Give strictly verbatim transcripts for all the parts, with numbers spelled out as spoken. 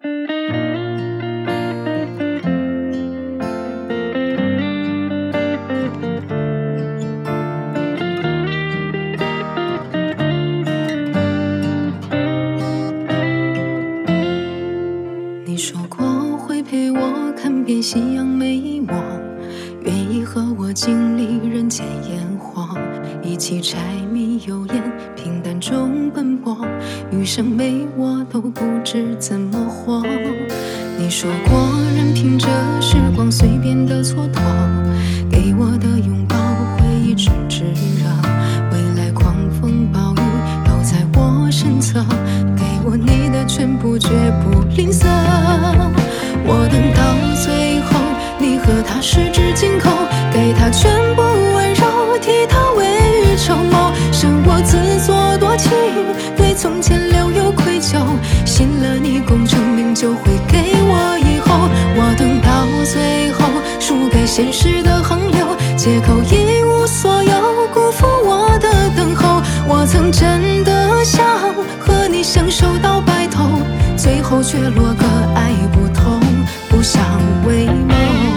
你说过会陪我看遍夕阳美梦，愿意和我经历人间烟火，一起柴米油盐，平淡中奔波，余生没我都不知怎么活。你说过任凭这时光随便的蹉跎，给我的拥抱会一直炙热，未来狂风暴雨都在我身侧，给我你的全部绝不吝啬。我等到最后，你和他十指紧扣，给他全部温柔，替他未雨绸缪，剩我自作多情，对从前留有愧疚，信了你功成名就会给我以后。我等到最后，输给现实的横流，借口一无所有，辜负我的等候。我曾真的想和你相守到白头，最后却落个爱不痛不相为谋。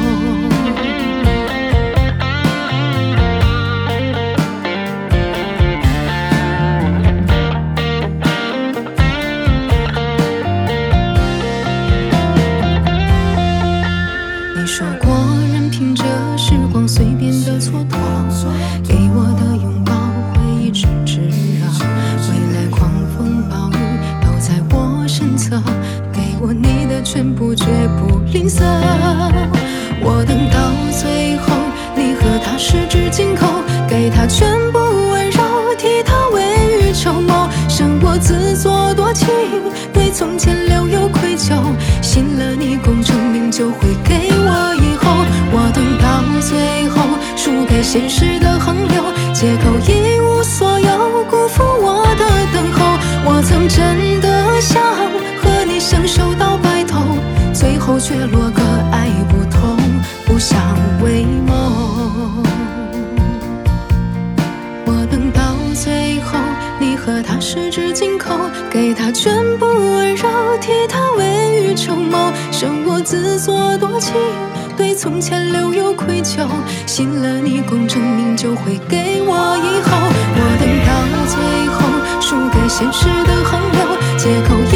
你说过任凭这时光随便的蹉跎，给我的拥抱会一直炙热，未来狂风暴雨都在我身侧，给我你的全部绝不吝啬。我等到最后，你和他十指紧扣，给他全部温柔，替他未雨绸缪，剩我自作多情，对从前留有愧疚，信了你功成名就会给我以后。我等到最后，输给现实的横流，借口一无所有，辜负我的等候。我曾真的想和你相守到白头，最后却落个爱不痛不相为谋。我等到最后，你和他十指紧扣，给他全部温柔，替他未雨绸缪，剩我自作多情，对从前留有愧疚，信了你功成名就会给我以后。我等到最后，输给现实的横流，借口